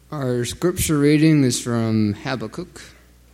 Our scripture reading is from Habakkuk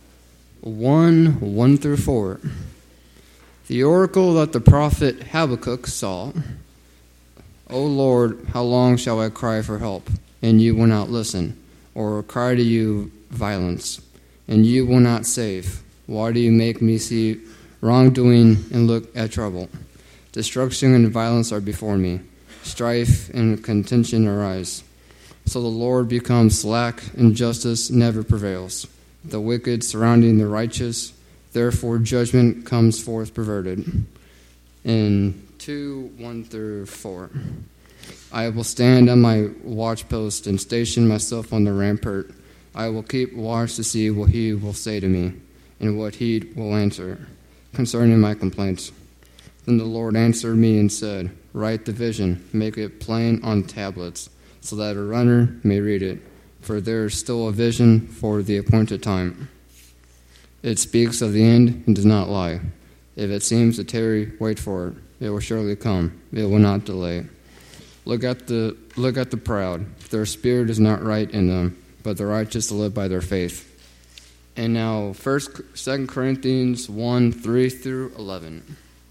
1 through 4. The oracle that the prophet Habakkuk saw. O Lord, how long shall I cry for help, and you will not listen, or cry to you violence, and you will not save? Why do you make me see wrongdoing and look at trouble? Destruction and violence are before me. Strife and contention arise. So the Lord becomes slack, and justice never prevails. The wicked surrounding the righteous, therefore judgment comes forth perverted. In 1 through 4. I will stand on my watchpost and station myself on the rampart. I will keep watch to see what he will say to me, and what he will answer concerning my complaints. Then the Lord answered me and said, Write the vision, make it plain on tablets, so that a runner may read it, for there is still a vision for the appointed time. It speaks of the end and does not lie. If it seems to tarry, wait for it. It will surely come. It will not delay. Look at the proud. Their spirit is not right in them, but the righteous live by their faith. And now 2 Corinthians 1, 3 through 11.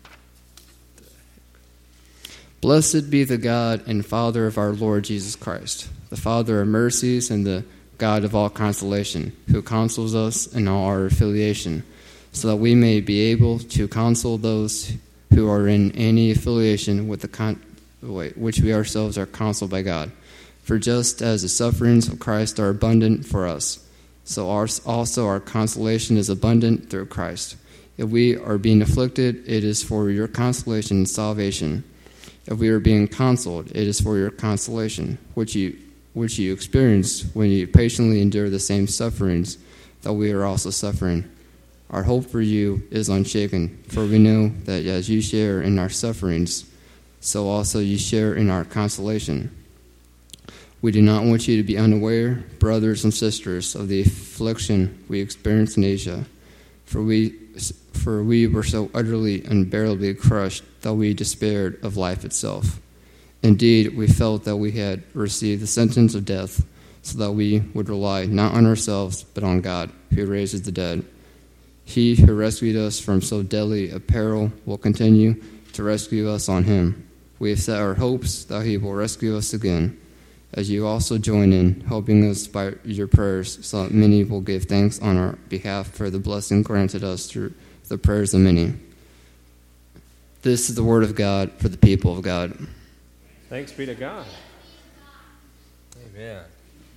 Blessed be the God and Father of our Lord Jesus Christ, the Father of mercies and the God of all consolation, who counsels us in all our affiliation, so that we may be able to counsel those who are in any affiliation with which we ourselves are counseled by God. For just as the sufferings of Christ are abundant for us, so also our consolation is abundant through Christ. If we are being afflicted, it is for your consolation and salvation. If we are being consoled, it is for your consolation, which you experience when you patiently endure the same sufferings that we are also suffering. Our hope for you is unshaken, for we know that as you share in our sufferings, so also you share in our consolation. We do not want you to be unaware, brothers and sisters, of the affliction we experienced in Asia, for we were so utterly, unbearably crushed that we despaired of life itself. Indeed, we felt that we had received the sentence of death, so that we would rely not on ourselves, but on God, who raises the dead. He who rescued us from so deadly a peril will continue to rescue us on him. We have set our hopes that he will rescue us again, as you also join in, helping us by your prayers, so that many will give thanks on our behalf for the blessing granted us through the prayers of many. This is the word of God for the people of God. Thanks be to God. Amen.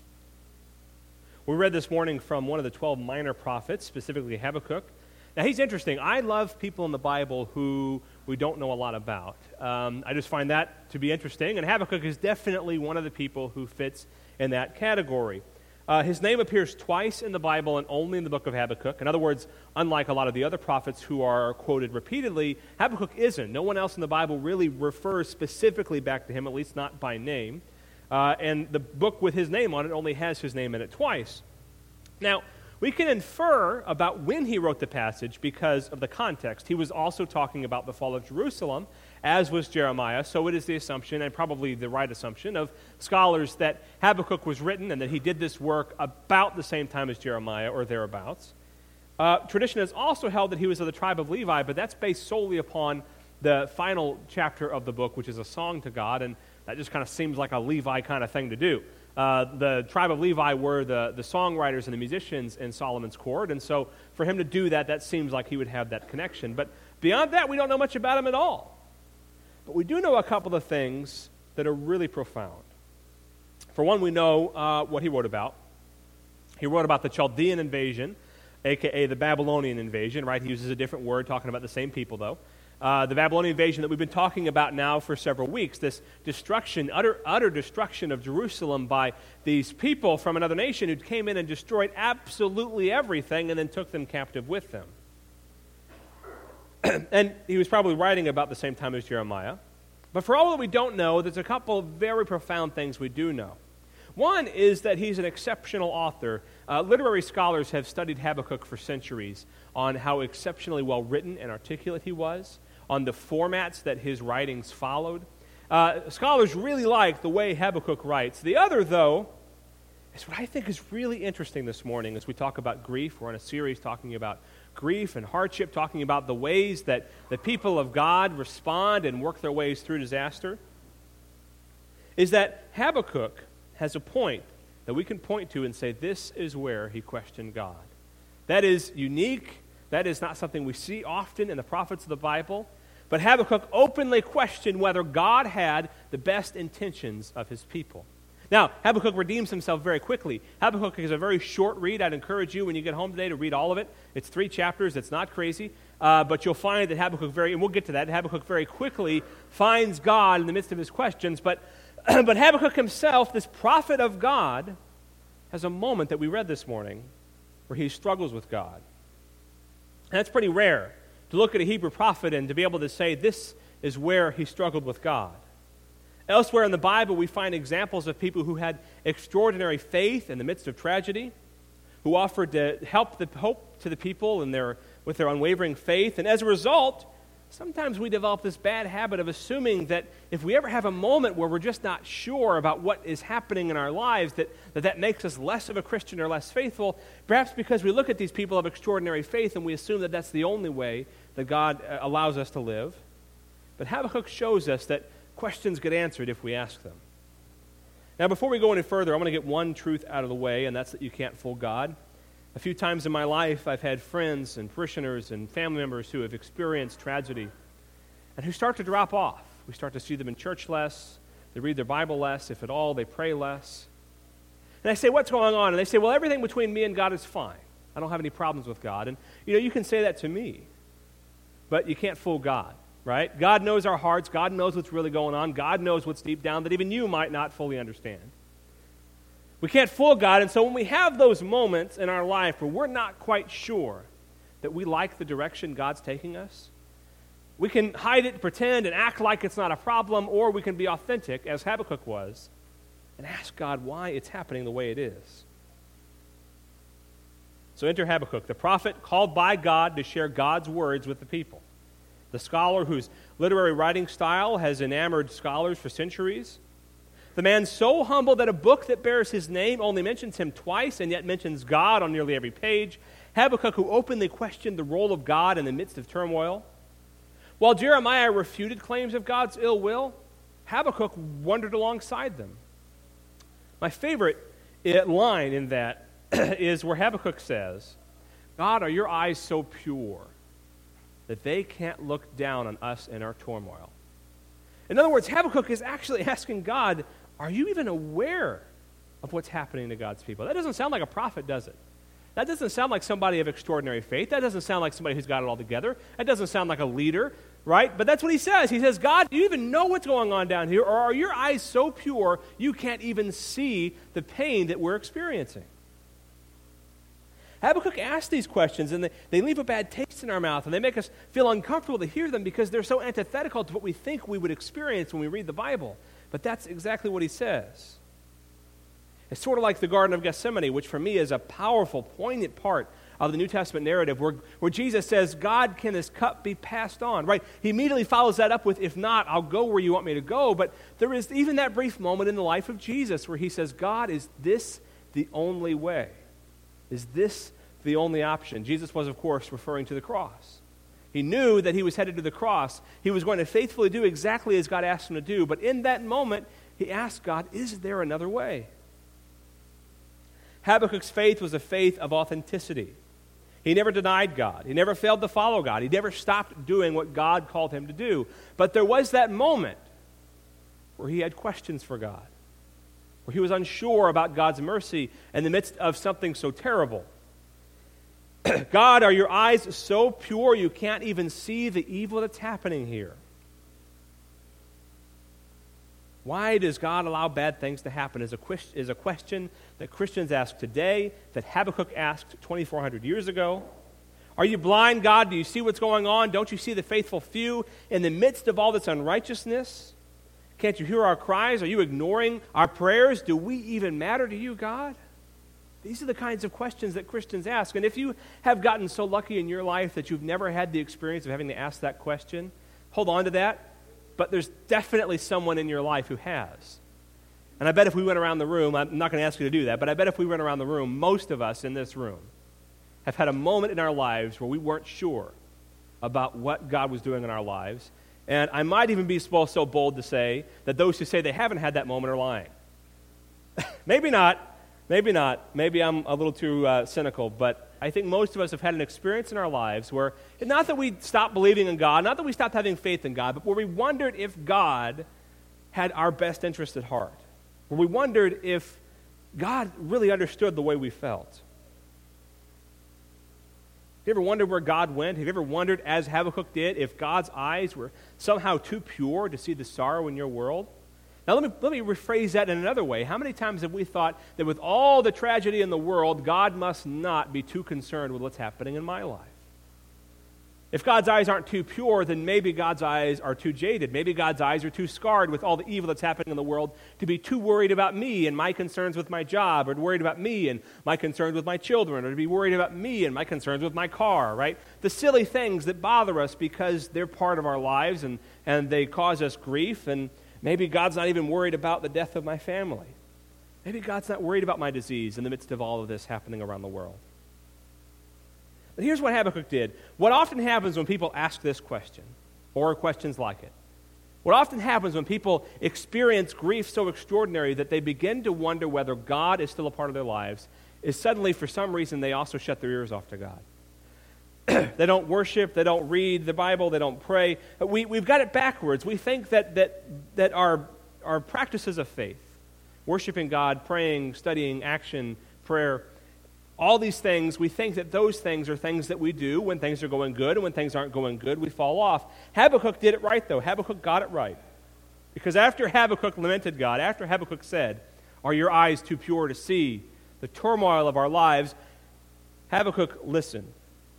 We read this morning from one of the 12 minor prophets, specifically Habakkuk. Now, he's interesting. I love people in the Bible who we don't know a lot about. I just find that to be interesting, and Habakkuk is definitely one of the people who fits in that category. His name appears twice in the Bible and only in the book of Habakkuk. In other words, unlike a lot of the other prophets who are quoted repeatedly, Habakkuk isn't. No one else in the Bible really refers specifically back to him, at least not by name. And the book with his name on it only has his name in it twice. Now, we can infer about when he wrote the passage because of the context. He was also talking about the fall of Jerusalem, as was Jeremiah, so it is the assumption, and probably the right assumption, of scholars that Habakkuk was written and that he did this work about the same time as Jeremiah or thereabouts. Tradition has also held that he was of the tribe of Levi, but that's based solely upon the final chapter of the book, which is a song to God, and that just kind of seems like a Levi kind of thing to do. The tribe of Levi were the songwriters and the musicians in Solomon's court, and so for him to do that, that seems like he would have that connection. But beyond that, we don't know much about him at all. But we do know a couple of things that are really profound. For one, we know what he wrote about. He wrote about the Chaldean invasion, a.k.a. the Babylonian invasion, right? He uses a different word, talking about the same people, though. The Babylonian invasion that we've been talking about now for several weeks, this destruction, utter destruction of Jerusalem by these people from another nation who came in and destroyed absolutely everything and then took them captive with them. And he was probably writing about the same time as Jeremiah. But for all that we don't know, there's a couple of very profound things we do know. One is that he's an exceptional author. Literary scholars have studied Habakkuk for centuries on how exceptionally well written and articulate he was, on the formats that his writings followed. Scholars really like the way Habakkuk writes. The other, though, is what I think is really interesting this morning as we talk about grief. We're in a series talking about grief and hardship, talking about the ways that the people of God respond and work their ways through disaster, is that Habakkuk has a point that we can point to and say, this is where he questioned God. That is unique. That is not something we see often in the prophets of the Bible. But Habakkuk openly questioned whether God had the best intentions of his people. Now, Habakkuk redeems himself very quickly. Habakkuk is a very short read. I'd encourage you when you get home today to read all of it. It's 3 chapters. It's not crazy. But you'll find that Habakkuk and we'll get to that, Habakkuk very quickly finds God in the midst of his questions. But Habakkuk himself, this prophet of God, has a moment that we read this morning where he struggles with God. And that's pretty rare, to look at a Hebrew prophet and to be able to say this is where he struggled with God. Elsewhere in the Bible, we find examples of people who had extraordinary faith in the midst of tragedy, who offered to help the hope to the people with their unwavering faith. And as a result, sometimes we develop this bad habit of assuming that if we ever have a moment where we're just not sure about what is happening in our lives, that makes us less of a Christian or less faithful, perhaps because we look at these people of extraordinary faith and we assume that that's the only way that God allows us to live. But Habakkuk shows us that questions get answered if we ask them. Now, before we go any further, I want to get one truth out of the way, and that's that you can't fool God. A few times in my life, I've had friends and parishioners and family members who have experienced tragedy and who start to drop off. We start to see them in church less. They read their Bible less, if at all. They pray less. And I say, what's going on? And they say, well, everything between me and God is fine. I don't have any problems with God. And, you can say that to me, but you can't fool God, right? God knows our hearts. God knows what's really going on. God knows what's deep down that even you might not fully understand. We can't fool God, and so when we have those moments in our life where we're not quite sure that we like the direction God's taking us, we can hide it, pretend, and act like it's not a problem, or we can be authentic, as Habakkuk was, and ask God why it's happening the way it is. So enter Habakkuk, the prophet called by God to share God's words with the people. The scholar whose literary writing style has enamored scholars for centuries. The man so humble that a book that bears his name only mentions him twice and yet mentions God on nearly every page. Habakkuk, who openly questioned the role of God in the midst of turmoil. While Jeremiah refuted claims of God's ill will, Habakkuk wandered alongside them. My favorite line in that is where Habakkuk says, God, are your eyes so pure that they can't look down on us in our turmoil? In other words, Habakkuk is actually asking God, are you even aware of what's happening to God's people? That doesn't sound like a prophet, does it? That doesn't sound like somebody of extraordinary faith. That doesn't sound like somebody who's got it all together. That doesn't sound like a leader, right? But that's what he says. He says, God, do you even know what's going on down here? Or are your eyes so pure you can't even see the pain that we're experiencing? Habakkuk asks these questions, and they leave a bad taste in our mouth, and they make us feel uncomfortable to hear them because they're so antithetical to what we think we would experience when we read the Bible. But that's exactly what he says. It's sort of like the Garden of Gethsemane, which for me is a powerful, poignant part of the New Testament narrative where Jesus says, God, can this cup be passed on? Right? He immediately follows that up with, if not, I'll go where you want me to go. But there is even that brief moment in the life of Jesus where he says, God, is this the only way? Is this the only option? Jesus was, of course, referring to the cross. He knew that he was headed to the cross. He was going to faithfully do exactly as God asked him to do. But in that moment, he asked God, is there another way? Habakkuk's faith was a faith of authenticity. He never denied God. He never failed to follow God. He never stopped doing what God called him to do. But there was that moment where he had questions for God, where he was unsure about God's mercy in the midst of something so terrible. God, are your eyes so pure you can't even see the evil that's happening here? Why does God allow bad things to happen is a question that Christians ask today, that Habakkuk asked 2,400 years ago. Are you blind, God? Do you see what's going on? Don't you see the faithful few in the midst of all this unrighteousness? Can't you hear our cries? Are you ignoring our prayers? Do we even matter to you, God? These are the kinds of questions that Christians ask. And if you have gotten so lucky in your life that you've never had the experience of having to ask that question, hold on to that. But there's definitely someone in your life who has. And I bet if we went around the room, I'm not going to ask you to do that, but I bet if we went around the room, most of us in this room have had a moment in our lives where we weren't sure about what God was doing in our lives. And I might even be so bold to say that those who say they haven't had that moment are lying. Maybe not. Maybe not. Maybe I'm a little too cynical, but I think most of us have had an experience in our lives where, not that we stopped believing in God, not that we stopped having faith in God, but where we wondered if God had our best interest at heart. Where we wondered if God really understood the way we felt. Have you ever wondered where God went? Have you ever wondered, as Habakkuk did, if God's eyes were somehow too pure to see the sorrow in your world? Now let me rephrase that in another way. How many times have we thought that with all the tragedy in the world, God must not be too concerned with what's happening in my life? If God's eyes aren't too pure, then maybe God's eyes are too jaded. Maybe God's eyes are too scarred with all the evil that's happening in the world to be too worried about me and my concerns with my job, or worried about me and my concerns with my children, or to be worried about me and my concerns with my car, right? The silly things that bother us because they're part of our lives and they cause us grief, and maybe God's not even worried about the death of my family. Maybe God's not worried about my disease in the midst of all of this happening around the world. But here's what Habakkuk did. What often happens when people ask this question, or questions like it, what often happens when people experience grief so extraordinary that they begin to wonder whether God is still a part of their lives, is suddenly, for some reason, they also shut their ears off to God. They don't worship, they don't read the Bible, they don't pray. We've got it backwards. We think that our practices of faith, worshiping God, praying, studying, action, prayer, all these things, we think that those things are things that we do when things are going good, and when things aren't going good, we fall off. Habakkuk did it right, though. Habakkuk got it right. Because after Habakkuk lamented God, after Habakkuk said, "Are your eyes too pure to see the turmoil of our lives?" Habakkuk listened.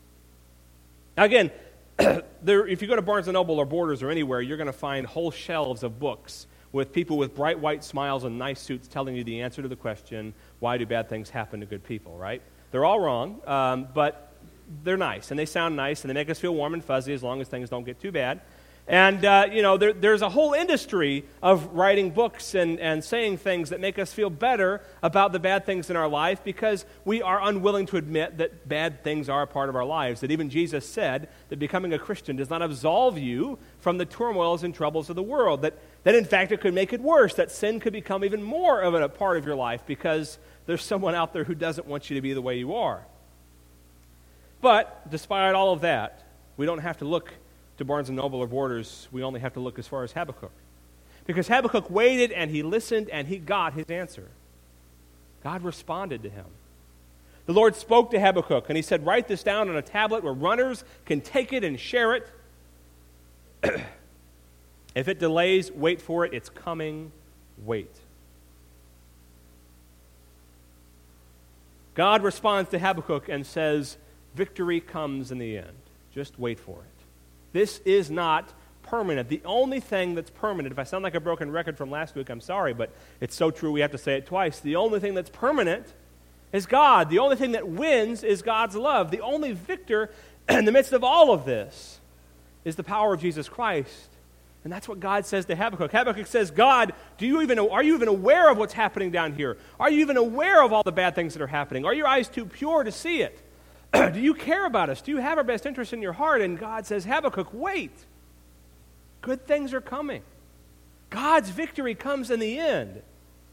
Now again, if you go to Barnes & Noble or Borders or anywhere, you're going to find whole shelves of books with people with bright white smiles and nice suits telling you the answer to the question, why do bad things happen to good people, right? They're all wrong, but they're nice, and they sound nice, and they make us feel warm and fuzzy as long as things don't get too bad. And, there's a whole industry of writing books and saying things that make us feel better about the bad things in our life because we are unwilling to admit that bad things are a part of our lives, that even Jesus said that becoming a Christian does not absolve you from the turmoils and troubles of the world, that in fact it could make it worse, that sin could become even more of a part of your life because there's someone out there who doesn't want you to be the way you are. But despite all of that, we don't have to look to Barnes & Noble or Borders. We only have to look as far as Habakkuk. Because Habakkuk waited and he listened and he got his answer. God responded to him. The Lord spoke to Habakkuk and he said, "Write this down on a tablet where runners can take it and share it. If it delays, wait for it. It's coming. Wait." God responds to Habakkuk and says, victory comes in the end. Just wait for it. This is not permanent. The only thing that's permanent, if I sound like a broken record from last week, I'm sorry, but it's so true we have to say it twice. The only thing that's permanent is God. The only thing that wins is God's love. The only victor in the midst of all of this is the power of Jesus Christ. And that's what God says to Habakkuk. Habakkuk says, God, are you even aware of what's happening down here? Are you even aware of all the bad things that are happening? Are your eyes too pure to see it? Do you care about us? Do you have our best interest in your heart? And God says, Habakkuk, wait. Good things are coming. God's victory comes in the end.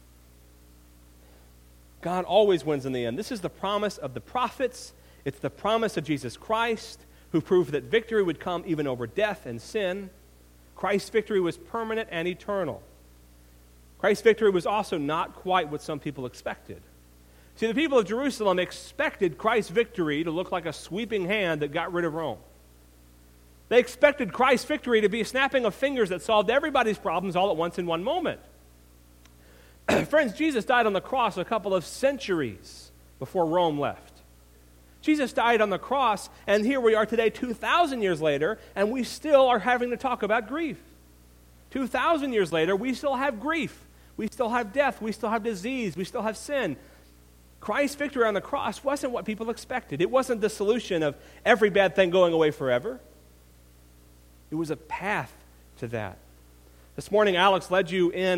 God always wins in the end. This is the promise of the prophets. It's the promise of Jesus Christ, who proved that victory would come even over death and sin. Christ's victory was permanent and eternal. Christ's victory was also not quite what some people expected. See, the people of Jerusalem expected Christ's victory to look like a sweeping hand that got rid of Rome. They expected Christ's victory to be a snapping of fingers that solved everybody's problems all at once in one moment. Friends, Jesus died on the cross a couple of centuries before Rome left. Jesus died on the cross, and here we are today 2,000 years later, and we still are having to talk about grief. 2,000 years later, we still have grief. We still have death. We still have disease. We still have sin. Christ's victory on the cross wasn't what people expected. It wasn't the solution of every bad thing going away forever. It was a path to that. This morning, Alex led you in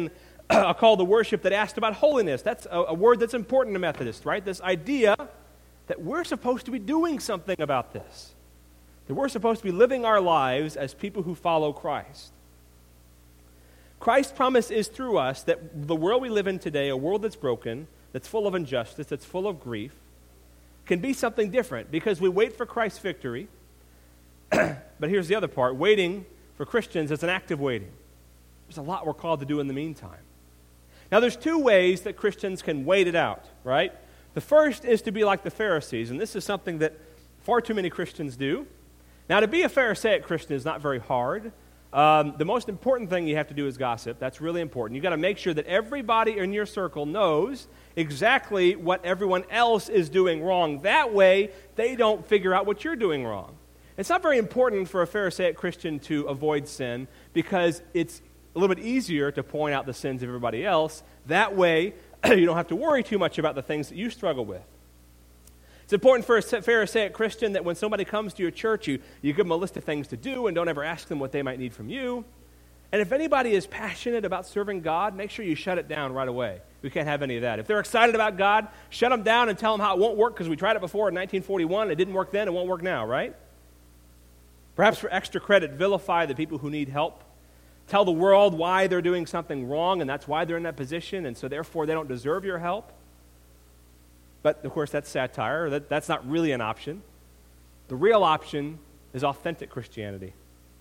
a call to worship that asked about holiness. That's a word that's important to Methodists, right? This idea that we're supposed to be doing something about this. That we're supposed to be living our lives as people who follow Christ. Christ's promise is through us that the world we live in today, a world that's broken, that's full of injustice, that's full of grief, can be something different because we wait for Christ's victory. But here's the other part. Waiting for Christians is an active waiting. There's a lot we're called to do in the meantime. Now, there's two ways that Christians can wait it out, right? The first is to be like the Pharisees, and this is something that far too many Christians do. Now, to be a Pharisaic Christian is not very hard. The most important thing you have to do is gossip. That's really important. You've got to make sure that everybody in your circle knows exactly what everyone else is doing wrong. That way, they don't figure out what you're doing wrong. It's not very important for a Pharisaic Christian to avoid sin because it's a little bit easier to point out the sins of everybody else. That way, you don't have to worry too much about the things that you struggle with. It's important for a Pharisaic Christian that when somebody comes to your church, you give them a list of things to do and don't ever ask them what they might need from you. And if anybody is passionate about serving God, make sure you shut it down right away. We can't have any of that. If they're excited about God, shut them down and tell them how it won't work because we tried it before in 1941. It didn't work then. It won't work now, right? Perhaps for extra credit, vilify the people who need help. Tell the world why they're doing something wrong, and that's why they're in that position, and so therefore they don't deserve your help. But, of course, that's satire. That's not really an option. The real option is authentic Christianity.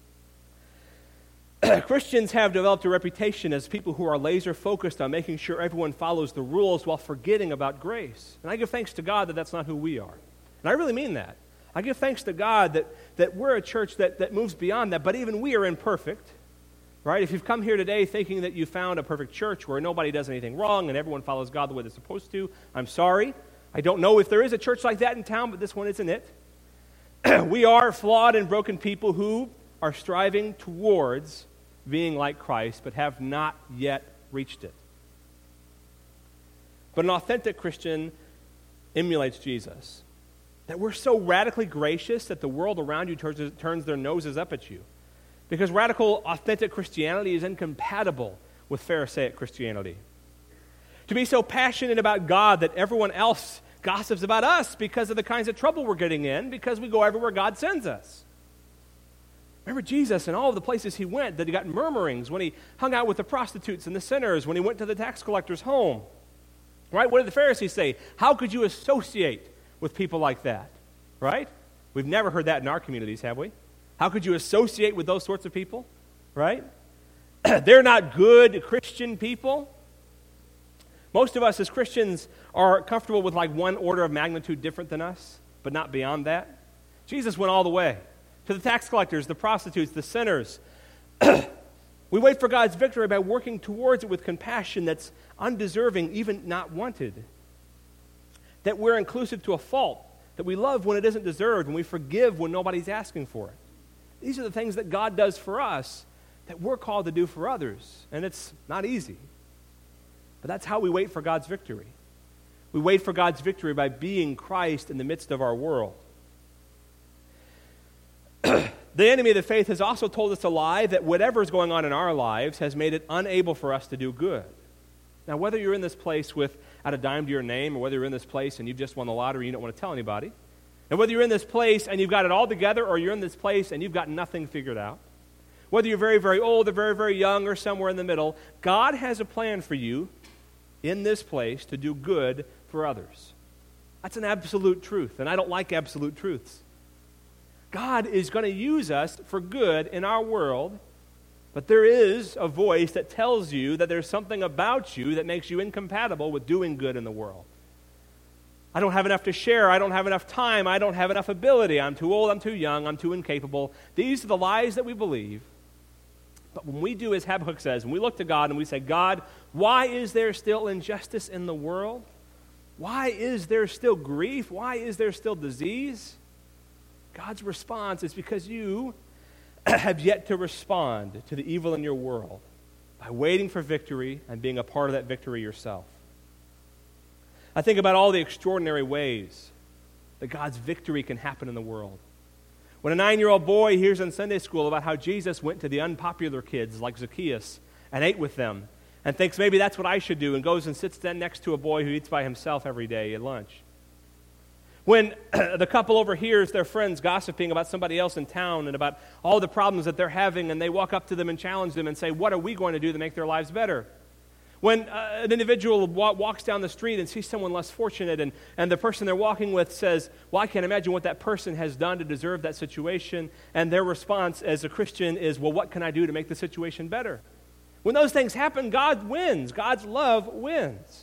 Christians have developed a reputation as people who are laser-focused on making sure everyone follows the rules while forgetting about grace. And I give thanks to God that that's not who we are. And I really mean that. I give thanks to God that we're a church that moves beyond that, but even we are imperfect. Right? If you've come here today thinking that you found a perfect church where nobody does anything wrong and everyone follows God the way they're supposed to, I'm sorry. I don't know if there is a church like that in town, but this one isn't it. We are flawed and broken people who are striving towards being like Christ, but have not yet reached it. But an authentic Christian emulates Jesus. That we're so radically gracious that the world around you turns their noses up at you. Because radical, authentic Christianity is incompatible with Pharisaic Christianity. To be so passionate about God that everyone else gossips about us because of the kinds of trouble we're getting in, because we go everywhere God sends us. Remember Jesus and all of the places he went that he got murmurings when he hung out with the prostitutes and the sinners, when he went to the tax collector's home. Right? What did the Pharisees say? How could you associate with people like that? Right? We've never heard that in our communities, have we? How could you associate with those sorts of people, right? They're not good Christian people. Most of us as Christians are comfortable with like one order of magnitude different than us, but not beyond that. Jesus went all the way to the tax collectors, the prostitutes, the sinners. We wait for God's victory by working towards it with compassion that's undeserving, even not wanted. That we're inclusive to a fault, that we love when it isn't deserved, and we forgive when nobody's asking for it. These are the things that God does for us that we're called to do for others. And it's not easy. But that's how we wait for God's victory. We wait for God's victory by being Christ in the midst of our world. The enemy of the faith has also told us a lie that whatever is going on in our lives has made it unable for us to do good. Now, whether you're in this place without a dime to your name, or whether you're in this place and you've just won the lottery and you don't want to tell anybody, and whether you're in this place and you've got it all together, or you're in this place and you've got nothing figured out, whether you're very, very old or very, very young or somewhere in the middle, God has a plan for you in this place to do good for others. That's an absolute truth, and I don't like absolute truths. God is going to use us for good in our world, but there is a voice that tells you that there's something about you that makes you incompatible with doing good in the world. I don't have enough to share. I don't have enough time. I don't have enough ability. I'm too old. I'm too young. I'm too incapable. These are the lies that we believe. But when we do as Habakkuk says, when we look to God and we say, God, why is there still injustice in the world? Why is there still grief? Why is there still disease? God's response is because you have yet to respond to the evil in your world by waiting for victory and being a part of that victory yourself. I think about all the extraordinary ways that God's victory can happen in the world. When a 9-year-old boy hears in Sunday school about how Jesus went to the unpopular kids like Zacchaeus and ate with them, and thinks maybe that's what I should do and goes and sits then next to a boy who eats by himself every day at lunch. When the couple overhears their friends gossiping about somebody else in town and about all the problems that they're having, and they walk up to them and challenge them and say, what are we going to do to make their lives better? When an individual walks down the street and sees someone less fortunate, and the person they're walking with says, well, I can't imagine what that person has done to deserve that situation, and their response as a Christian is, well, what can I do to make the situation better? When those things happen, God wins. God's love wins.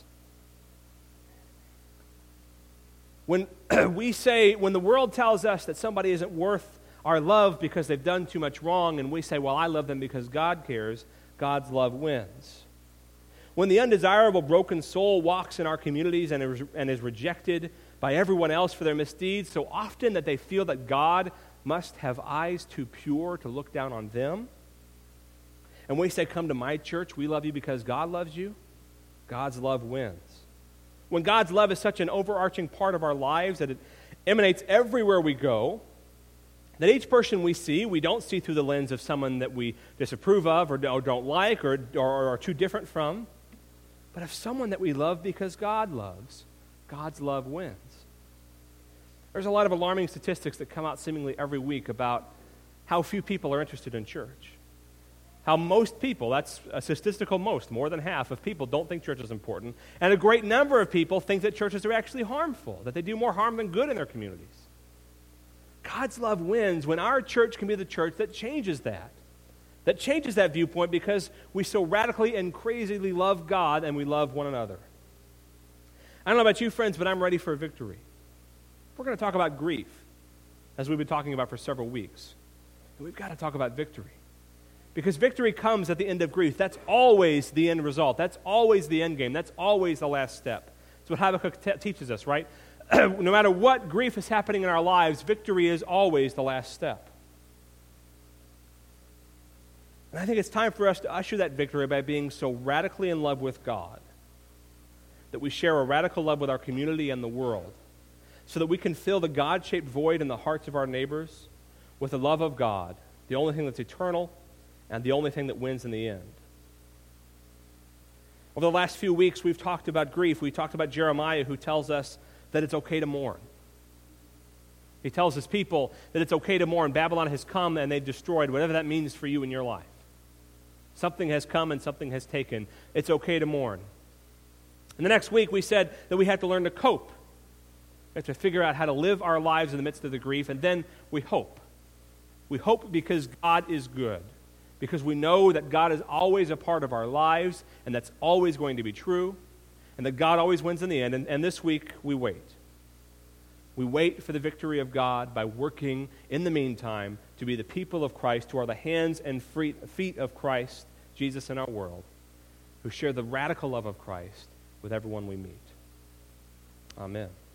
When when the world tells us that somebody isn't worth our love because they've done too much wrong, and we say, well, I love them because God cares, God's love wins. When the undesirable broken soul walks in our communities and is rejected by everyone else for their misdeeds so often that they feel that God must have eyes too pure to look down on them, and we say, come to my church, we love you because God loves you, God's love wins. When God's love is such an overarching part of our lives that it emanates everywhere we go, that each person we see, we don't see through the lens of someone that we disapprove of or don't like or are too different from, but of someone that we love because God loves, God's love wins. There's a lot of alarming statistics that come out seemingly every week about how few people are interested in church. How most people, that's a statistical most, more than half of people don't think church is important. And a great number of people think that churches are actually harmful, that they do more harm than good in their communities. God's love wins when our church can be the church that changes that viewpoint because we so radically and crazily love God and we love one another. I don't know about you, friends, but I'm ready for a victory. We're going to talk about grief, as we've been talking about for several weeks. And we've got to talk about victory. Because victory comes at the end of grief. That's always the end result. That's always the end game. That's always the last step. That's what Habakkuk teaches us, right? No matter what grief is happening in our lives, victory is always the last step. And I think it's time for us to usher that victory by being so radically in love with God that we share a radical love with our community and the world so that we can fill the God-shaped void in the hearts of our neighbors with the love of God, the only thing that's eternal and the only thing that wins in the end. Over the last few weeks, we've talked about grief. We talked about Jeremiah, who tells us that it's okay to mourn. He tells his people that it's okay to mourn. Babylon has come and they've destroyed whatever that means for you in your life. Something has come and something has taken. It's okay to mourn. And the next week, we said that we have to learn to cope. We have to figure out how to live our lives in the midst of the grief, and then we hope. We hope because God is good. Because we know that God is always a part of our lives, and that's always going to be true, and that God always wins in the end. And this week, we wait. We wait for the victory of God by working, in the meantime, to be the people of Christ, who are the hands and feet of Christ, Jesus, in our world, who share the radical love of Christ with everyone we meet. Amen.